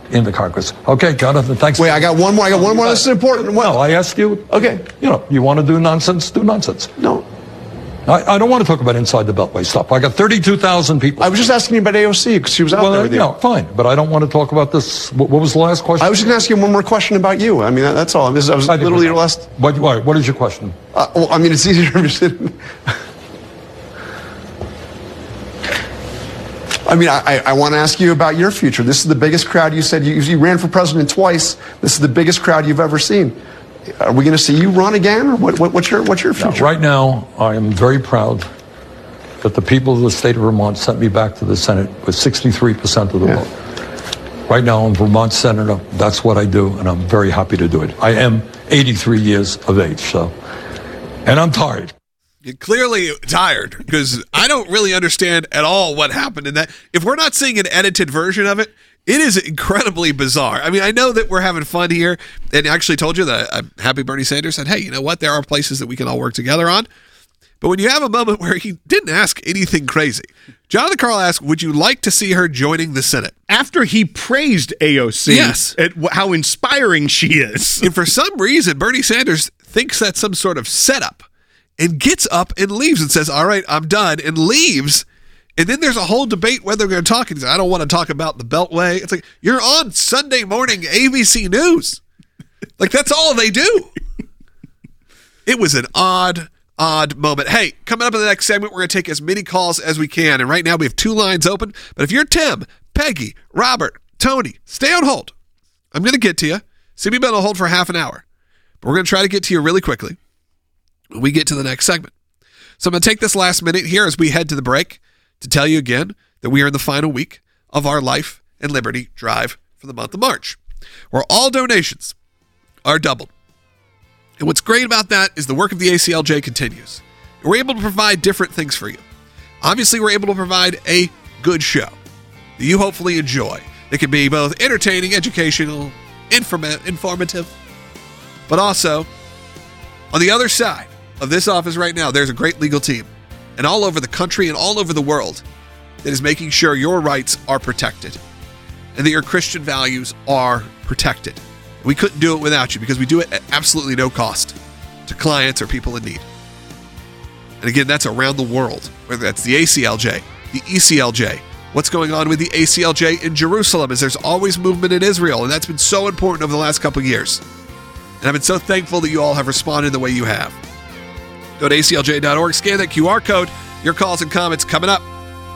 in the Congress. Okay, Jonathan, thanks. Wait, I got one more. This is important. Well, I asked you. Okay. You want to do nonsense? Do nonsense. No. I don't want to talk about inside the Beltway stuff. I got 32,000 people. I was just asking you about AOC because she was out there with you. Fine, but I don't want to talk about this. What was the last question? I was just going to ask you one more question about you. I mean, that's all. I was literally your last. What is your question? Well, I mean, it's easier to understand. I mean, I want to ask you about your future. This is the biggest crowd. You said you ran for president twice. This is the biggest crowd you've ever seen. Are we going to see you run again, or what's your future? Now, right now, I am very proud that the people of the state of Vermont sent me back to the Senate with 63% of the vote. Right now, I'm Vermont senator. That's what I do, and I'm very happy to do it. I am 83 years of age, and I'm tired. You're clearly tired, because I don't really understand at all what happened in that. If we're not seeing an edited version of it, it is incredibly bizarre. I mean, I know that we're having fun here, and I actually told you that I'm happy Bernie Sanders said, hey, you know what? There are places that we can all work together on. But when you have a moment where he didn't ask anything crazy, Jonathan Karl asked, would you like to see her joining the Senate? After he praised AOC at how inspiring she is. And for some reason, Bernie Sanders thinks that's some sort of setup and gets up and leaves and says, all right, I'm done, and leaves. And then there's a whole debate whether they're going to talk. He says, I don't want to talk about the Beltway. It's like, you're on Sunday morning ABC News. Like, that's all they do. It was an odd moment. Hey, coming up in the next segment, we're going to take as many calls as we can. And right now we have 2 lines open. But if you're Tim, Peggy, Robert, Tony, stay on hold. I'm going to get to you. See me been on hold for half an hour. But we're going to try to get to you really quickly when we get to the next segment. So I'm going to take this last minute here as we head to the break to tell you again that we are in the final week of our Life and Liberty Drive for the month of March, where all donations are doubled. And what's great about that is the work of the ACLJ continues. And we're able to provide different things for you. Obviously, we're able to provide a good show that you hopefully enjoy. It can be both entertaining, educational, informative, but also on the other side of this office right now, there's a great legal team, and all over the country and all over the world, that is making sure your rights are protected and that your Christian values are protected. We couldn't do it without you, because we do it at absolutely no cost to clients or people in need. And again, that's around the world, whether that's the ACLJ, the ECLJ, what's going on with the ACLJ in Jerusalem, as there's always movement in Israel, and that's been so important over the last couple of years. And I've been so thankful that you all have responded the way you have. Go to aclj.org, scan that QR code. Your calls and comments coming up.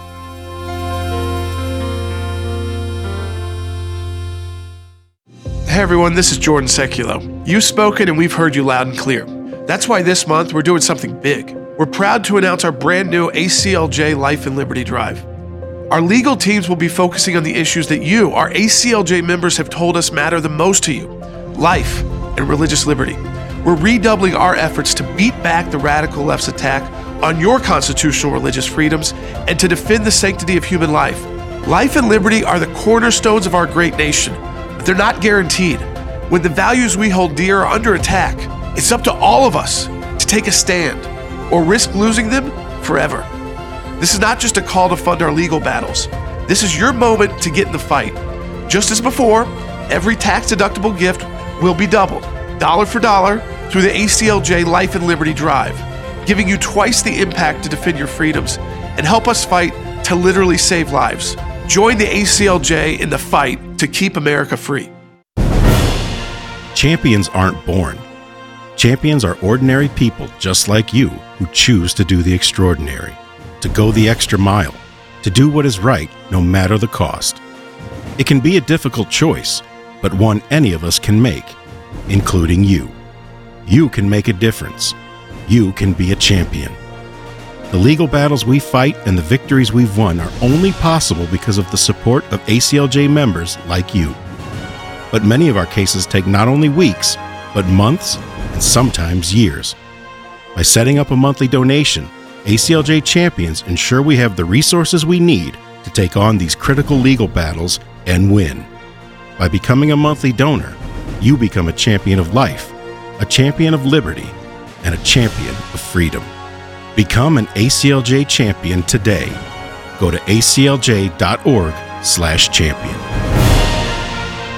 Hey everyone, this is Jordan Seculo. You've spoken and we've heard you loud and clear. That's why this month we're doing something big. We're proud to announce our brand new ACLJ Life and Liberty Drive. Our legal teams will be focusing on the issues that you, our ACLJ members, have told us matter the most to you: life and religious liberty. We're redoubling our efforts to beat back the radical left's attack on your constitutional religious freedoms and to defend the sanctity of human life. Life and liberty are the cornerstones of our great nation, but they're not guaranteed. When the values we hold dear are under attack, it's up to all of us to take a stand or risk losing them forever. This is not just a call to fund our legal battles. This is your moment to get in the fight. Just as before, every tax-deductible gift will be doubled, dollar for dollar, through the ACLJ Life and Liberty Drive, giving you twice the impact to defend your freedoms and help us fight to literally save lives. Join the ACLJ in the fight to keep America free. Champions aren't born. Champions are ordinary people just like you who choose to do the extraordinary, to go the extra mile, to do what is right no matter the cost. It can be a difficult choice, but one any of us can make, including you. You can make a difference. You can be a champion. The legal battles we fight and the victories we've won are only possible because of the support of ACLJ members like you. But many of our cases take not only weeks, but months and sometimes years. By setting up a monthly donation, ACLJ champions ensure we have the resources we need to take on these critical legal battles and win. By becoming a monthly donor, you become a champion of life, a champion of liberty, and a champion of freedom. Become an ACLJ champion today. Go to aclj.org/champion.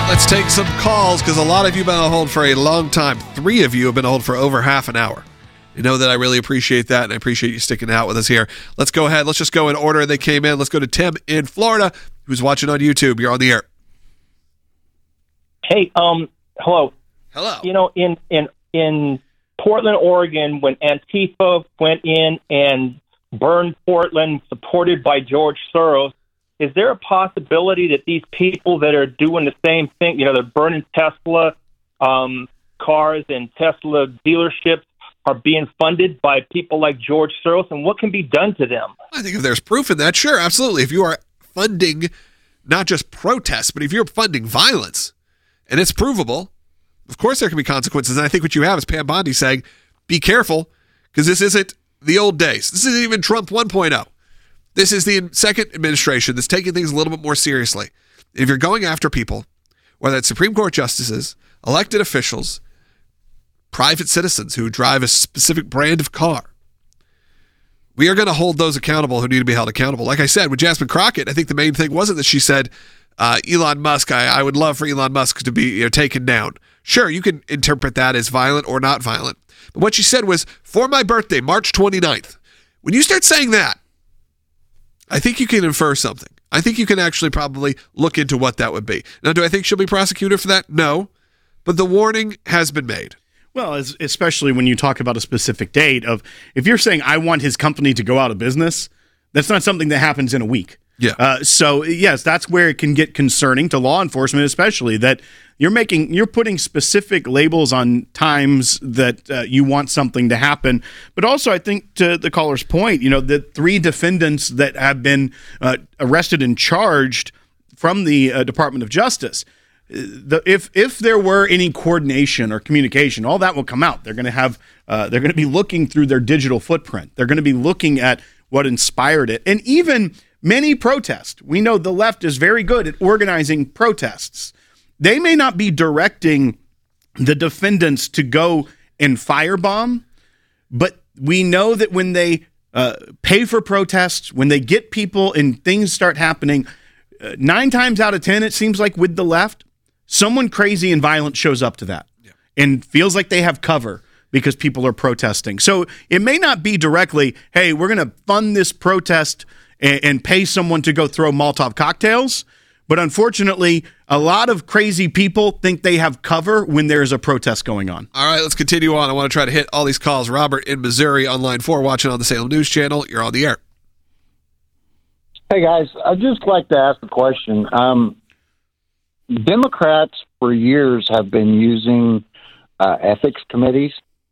Let's take some calls because a lot of you have been on hold for a long time. 3 of you have been on hold for over half an hour. You know that I really appreciate that, and I appreciate you sticking out with us here. Let's go ahead. Let's just go in order they came in. Let's go to Tim in Florida, who's watching on YouTube. You're on the air. Hey, hello. Hello. You know, in Portland, Oregon, when Antifa went in and burned Portland, supported by George Soros, is there a possibility that these people that are doing the same thing, you know, they're burning Tesla cars and Tesla dealerships, are being funded by people like George Soros, and what can be done to them? I think if there's proof in that, sure, absolutely. If you are funding not just protests, but if you're funding violence, and it's provable, of course there can be consequences. And I think what you have is Pam Bondi saying, be careful, because this isn't the old days. This isn't even Trump 1.0. This is the second administration that's taking things a little bit more seriously. If you're going after people, whether it's Supreme Court justices, elected officials, private citizens who drive a specific brand of car, we are going to hold those accountable who need to be held accountable. Like I said, with Jasmine Crockett, I think the main thing wasn't that she said, Elon Musk, I would love for Elon Musk to be taken down. Sure, you can interpret that as violent or not violent. But what she said was, for my birthday, March 29th. When you start saying that, I think you can infer something. I think you can actually probably look into what that would be. Now, do I think she'll be prosecuted for that? No. But the warning has been made. Well, especially when you talk about a specific date of, if you're saying, I want his company to go out of business, that's not something that happens in a week. Yeah. So yes, that's where it can get concerning to law enforcement, especially that you're putting specific labels on times that you want something to happen. But also, I think to the caller's point, you know, the 3 defendants that have been arrested and charged from the Department of Justice, if there were any coordination or communication, all that will come out. They're going to have they're going to be looking through their digital footprint. They're going to be looking at what inspired it, and even many protests. We know the left is very good at organizing protests. They may not be directing the defendants to go and firebomb, but we know that when they pay for protests, when they get people and things start happening, 9 times out of 10, it seems like with the left, someone crazy and violent shows up to that and feels like they have cover because people are protesting. So it may not be directly, hey, we're going to fund this protest and pay someone to go throw Molotov cocktails. But unfortunately, a lot of crazy people think they have cover when there's a protest going on. All right, let's continue on. I want to try to hit all these calls. Robert in Missouri on line 4, watching on the Salem News Channel. You're on the air. Hey, guys. I'd just like to ask a question. Democrats for years have been using ethics committees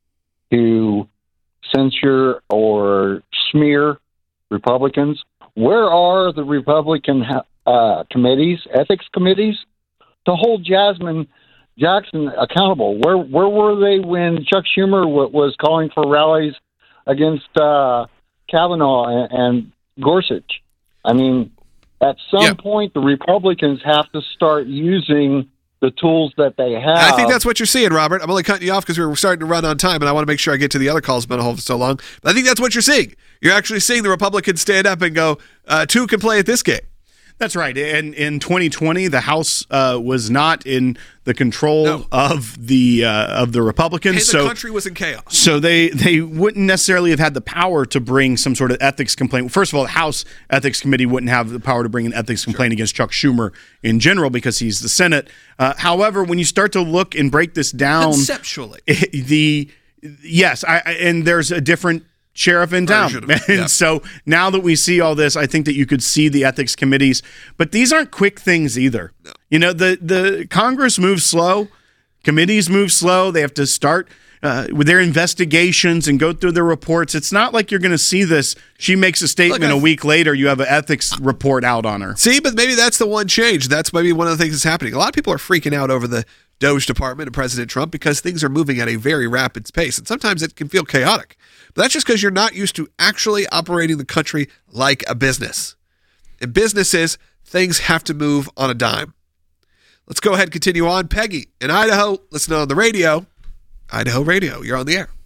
to censure or smear Republicans. Where are the Republican committees, ethics committees, to hold Jasmine Jackson accountable? Where were they when Chuck Schumer was calling for rallies against Kavanaugh and Gorsuch? I mean, at some point, the Republicans have to start using the tools that they have. I think that's what you're seeing, Robert. I'm only cutting you off because we're starting to run on time, and I want to make sure I get to the other calls. Been on hold for so long. But I think that's what you're seeing. You're actually seeing the Republicans stand up and go, 2 can play at this game. That's right. And in 2020, the House was not in the control of the Republicans. Hey, the country was in chaos. So they wouldn't necessarily have had the power to bring some sort of ethics complaint. First of all, the House Ethics Committee wouldn't have the power to bring an ethics complaint against Chuck Schumer in general because he's the Senate. However, when you start to look and break this down conceptually, and there's a different sheriff in town. And so now that we see all this, I think that you could see the ethics committees, but these aren't quick things either. No. You know, the Congress moves slow, committees move slow. They have to start with their investigations and go through their reports. It's not like you're going to see this. She makes a statement a week later, you have an ethics report out on her. See, but maybe that's the one change. That's maybe one of the things that's happening. A lot of people are freaking out over the Doge Department and President Trump because things are moving at a very rapid pace. And sometimes it can feel chaotic. But that's just because you're not used to actually operating the country like a business. In businesses, things have to move on a dime. Let's go ahead and continue on. Peggy in Idaho, listening on the radio. Idaho Radio, you're on the air.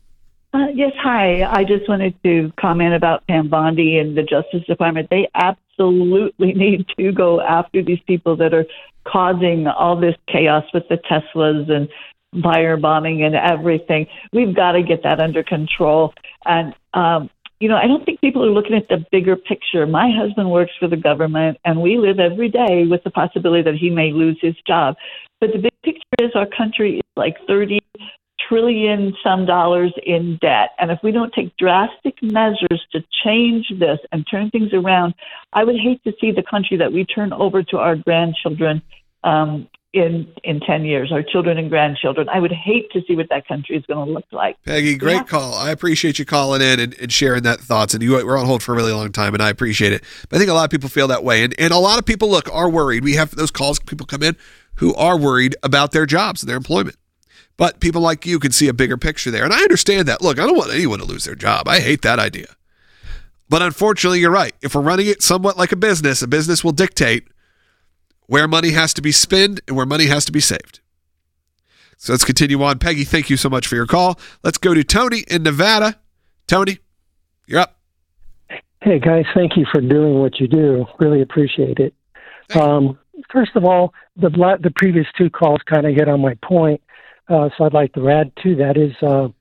Yes, hi. I just wanted to comment about Pam Bondi and the Justice Department. They absolutely need to go after these people that are causing all this chaos with the Teslas and firebombing and everything. We've got to get that under control. And, I don't think people are looking at the bigger picture. My husband works for the government, and we live every day with the possibility that he may lose his job. But the big picture is our country is like $30 trillion some dollars in debt. And if we don't take drastic measures to change this and turn things around, I would hate to see the country that we turn over to our grandchildren in 10 years, our children and grandchildren. I would hate to see what that country is going to look like. Peggy, great call. I appreciate you calling in and sharing that thoughts. And we're on hold for a really long time, and I appreciate it. But I think a lot of people feel that way. And a lot of people, are worried. We have those calls, people come in who are worried about their jobs and their employment. But people like you can see a bigger picture there. And I understand that. Look, I don't want anyone to lose their job. I hate that idea. But unfortunately, you're right. If we're running it somewhat like a business will dictate where money has to be spent and where money has to be saved. So let's continue on. Peggy, thank you so much for your call. Let's go to Tony in Nevada. Tony, you're up. Hey, guys, thank you for doing what you do. Really appreciate it. First of all, the previous two calls kind of hit on my point, so I'd like to add to that is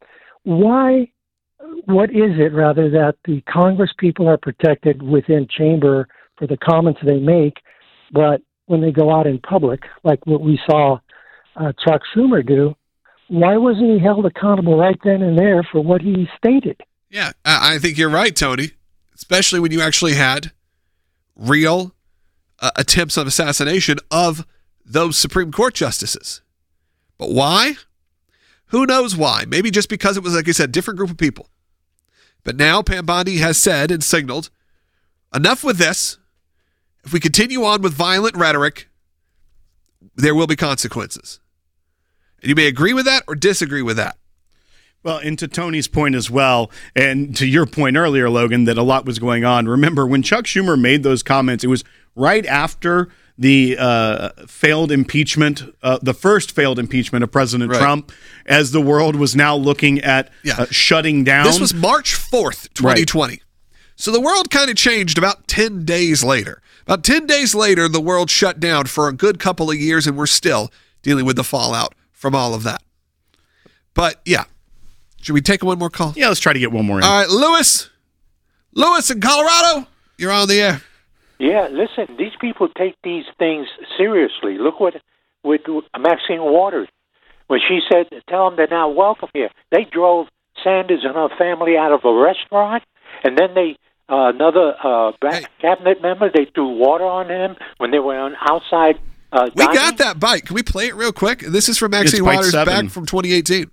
what is it, rather, that the Congress people are protected within chamber for the comments they make, but when they go out in public, like what we saw Chuck Schumer do, why wasn't he held accountable right then and there for what he stated? Yeah, I think you're right, Tony, especially when you actually had real attempts of assassination of those Supreme Court justices. But why? Who knows why? Maybe just because it was, like I said, different group of people. But now Pam Bondi has said and signaled, enough with this. If we continue on with violent rhetoric, there will be consequences. And you may agree with that or disagree with that. Well, and to Tony's point as well, and to your point earlier, Logan, that a lot was going on. Remember, when Chuck Schumer made those comments, it was right after the failed impeachment, the first failed impeachment of President Trump, as the world was now looking at shutting down. This was March 4th, 2020. Right. So the world kind of changed about 10 days later. About 10 days later, the world shut down for a good couple of years, and we're still dealing with the fallout from all of that. But, yeah. Should we take one more call? Yeah, let's try to get one more in. All right, Lewis. Lewis in Colorado, you're on the air. Yeah, listen, these people take these things seriously. Look what with Maxine Waters, when she said, tell them they're not welcome here. They drove Sanders and her family out of a restaurant, and then they another cabinet member, they threw water on him when they were on outside we got that bite. Can we play it real quick? This is from Maxine Waters back from 2018.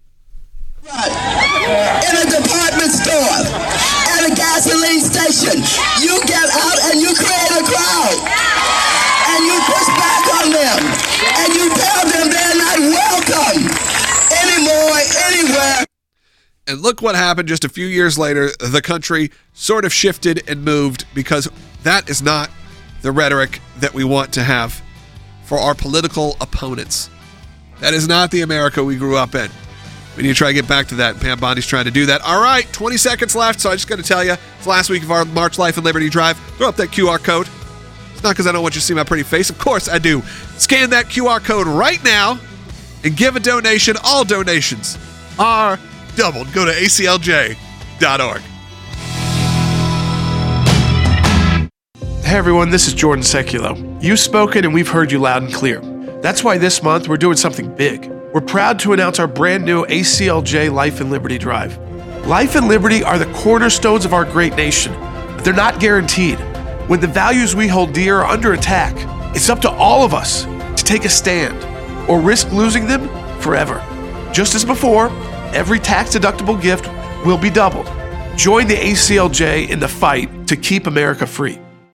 In a department store, at a gasoline station, you get out and you create a crowd, and you push back on them, and you tell them they're not welcome anymore, anywhere. And look what happened just a few years later. The country sort of shifted and moved, because that is not the rhetoric that we want to have for our political opponents. That is not the America we grew up in. We need to try to get back to that. Pam Bondi's trying to do that. All right, 20 seconds left, so I just got to tell you, it's the last week of our March Life and Liberty Drive. Throw up that QR code. It's not because I don't want you to see my pretty face. Of course I do. Scan that QR code right now and give a donation. All donations are doubled. Go to aclj.org. Hey everyone, this is Jordan Seculo. You've spoken and we've heard you loud and clear. That's why this month we're doing something big. We're proud to announce our brand new ACLJ Life and Liberty Drive. Life and liberty are the cornerstones of our great nation, but they're not guaranteed. When the values we hold dear are under attack, it's up to all of us to take a stand or risk losing them forever. Just as before, every tax-deductible gift will be doubled. Join the ACLJ in the fight to keep America free.